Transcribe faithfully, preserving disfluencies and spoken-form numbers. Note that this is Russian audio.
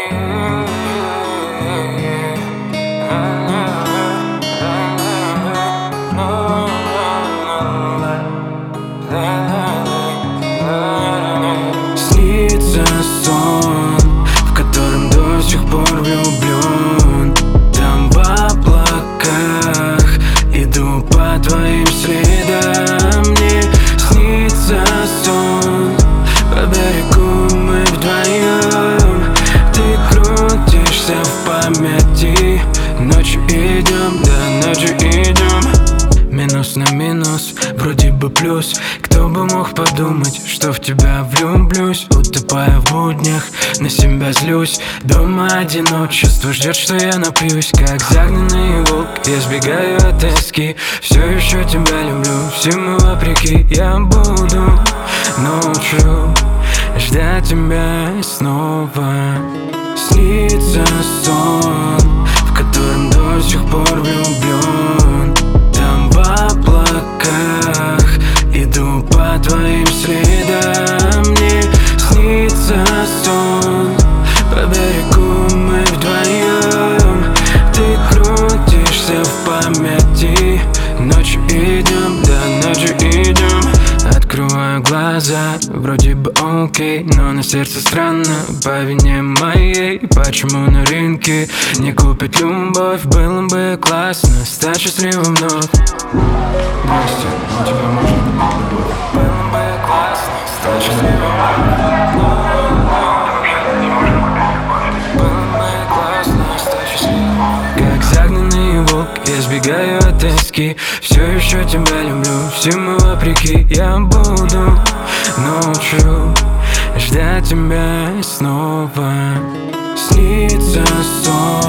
Снится сон, в котором до сих пор влюблен. Там в облаках иду по твоим следам. Мне снится сон, по берегу мы вдвоем. Ты крутишься в памяти. Ночью идем, да, ночью идем. Минус на минус, вроде бы плюс. Кто бы мог подумать, что в тебя влюблюсь. Утопая в буднях, на себя злюсь. Дома одиночество ждет, что я напьюсь. Как загнанный волк, я сбегаю от тоски. Все еще тебя люблю, всему вопреки. Я буду ночью ждать тебя снова. Снится сон, в котором до сих пор влюблен. Там в облаках иду по твоим следам. Мне снится сон, по берегу мы вдвоем. Ты крутишься в памяти. Ночью идем, да, ночью идем. Открываю глаза, вроде бы окей, но на сердце странно по вине моей. Почему на рынке не купить любовь? Было бы классно стать счастливым вновь. Здрасте, у тебя может быть любовь. Было бы классно стать счастливым вновь. Как загнанный волк, я сбегаю от тоски. Все еще тебя люблю, всему вопреки. Я буду ночью ждать тебя снова. Снится сон,